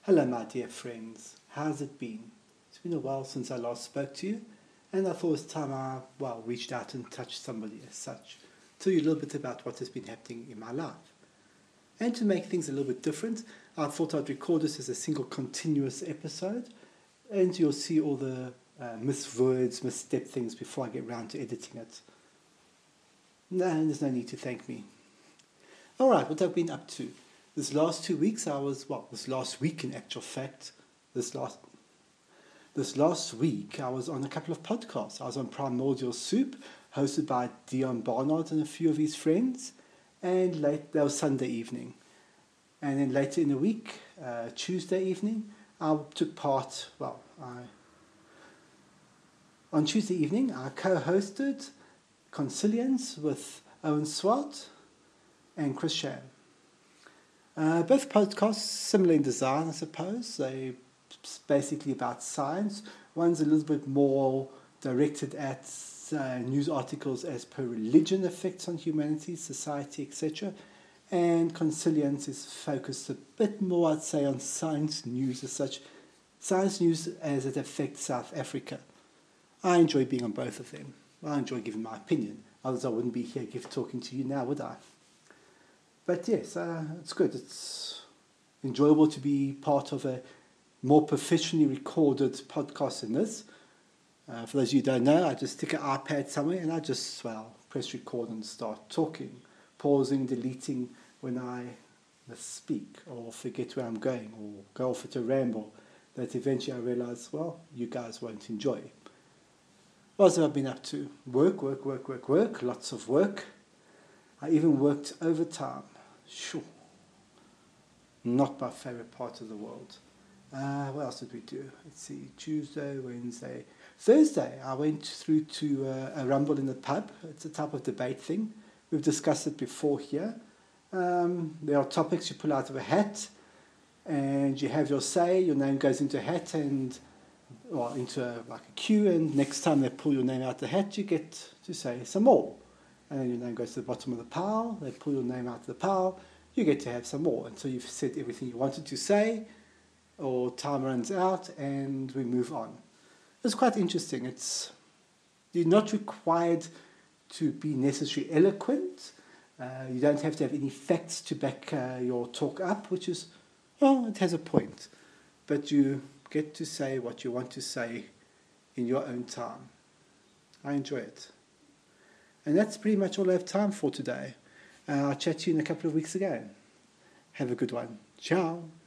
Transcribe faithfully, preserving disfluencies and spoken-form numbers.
Hello, my dear friends. How's it been? It's been a while since I last spoke to you, and I thought it was time I, well, reached out and touched somebody as such. Tell you a little bit about what has been happening in my life. And to make things a little bit different, I thought I'd record this as a single continuous episode, and you'll see all the uh, missed words, misstep things before I get round to editing it. No, there's no need to thank me. All right, what I've been up to. This last two weeks I was, well, this last week in actual fact, this last this last week I was on a couple of podcasts. I was on Primordial Soup, hosted by Dion Barnard and a few of his friends, and late, that was Sunday evening. And then later in the week, uh, Tuesday evening, I took part, well, I, on Tuesday evening I co-hosted Consilience with Owen Swart and Chris Sham. Uh, both podcasts similar in design, I suppose. They're basically about science. One's a little bit more directed at uh, news articles as per religion effects on humanity, society, et cetera. And Consilience is focused a bit more, I'd say, on science news as such. Science news as it affects South Africa. I enjoy being on both of them. I enjoy giving my opinion. Otherwise I wouldn't be here give, talking to you now, would I? But yes, uh, it's good. It's enjoyable to be part of a more professionally recorded podcast than this. Uh, for those of you who don't know, I just stick an iPad somewhere and I just, well, press record and start talking, pausing, deleting when I speak or forget where I'm going or go off at a ramble that eventually I realise, well, you guys won't enjoy. What else have I been up to? Work, work, work, work, work, lots of work. I even worked overtime. Sure. Not my favourite part of the world. Uh, what else did we do? Let's see. Tuesday, Wednesday, Thursday. I went through to uh, a rumble in the pub. It's a type of debate thing. We've discussed it before here. Um, there are topics you pull out of a hat, and you have your say. Your name goes into a hat and, well, into a, like a queue. And next time they pull your name out of the hat, you get to say some more. And then your name goes to the bottom of the pile, they pull your name out of the pile, you get to have some more until you've said everything you wanted to say, or time runs out, and we move on. It's quite interesting. It's You're not required to be necessarily eloquent. Uh, you don't have to have any facts to back uh, your talk up, which is, well, it has a point. But you get to say what you want to say in your own time. I enjoy it. And that's pretty much all I have time for today. Uh, I'll chat to you in a couple of weeks again. Have a good one. Ciao.